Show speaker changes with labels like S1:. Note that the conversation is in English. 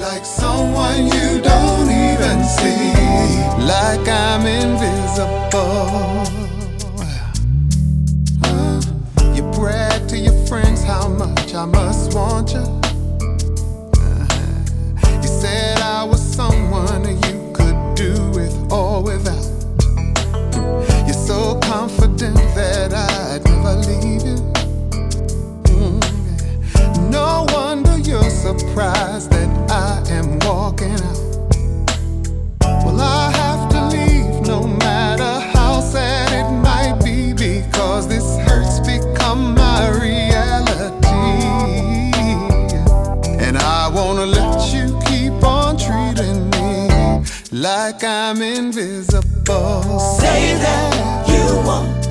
S1: like someone you don't even see, like I'm invisible. You brag to your friends how much I must want you. You said I was someone you could do with or without. You're so confident that I'd never leave you. No wonder you're surprised that I am walking out. Well, I have to leave no matter how sad it might be, because this hurt's become my reality. And I wanna let you keep on treating me like I'm invisible.
S2: Say that you won't